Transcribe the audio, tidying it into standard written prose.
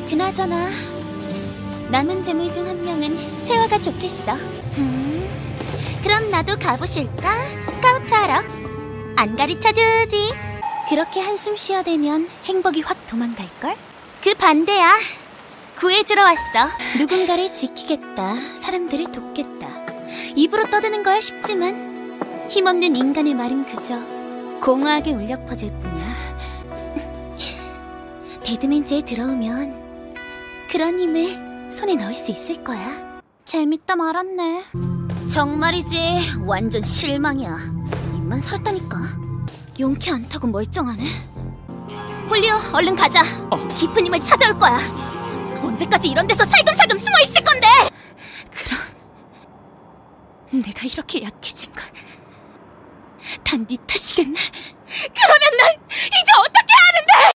그나저나 남은 재물 중 한 명은 세화가 좋겠어. 그럼 나도 가보실까? 스카우트 하러. 안 가르쳐주지. 그렇게 한숨 쉬어대면 행복이 확 도망갈걸? 그 반대야. 구해주러 왔어. 누군가를 지키겠다, 사람들을 돕겠다. 입으로 떠드는 거야 쉽지만 힘없는 인간의 말은 그저 공허하게 울려 퍼질 뿐이야. 데드맨즈에 들어오면 그런 힘을 손에 넣을 수 있을 거야. 재밌다 말았네. 정말이지, 완전 실망이야. 입만 살았다니까. 용케 않다고 멀쩡하네. 폴리오, 얼른 가자. 깊은 힘을 찾아올 거야. 언제까지 이런 데서 살금살금 숨어 있을 건데? 그럼 내가 이렇게 약해진 건 다 네 탓이겠네. 그러면 난 이제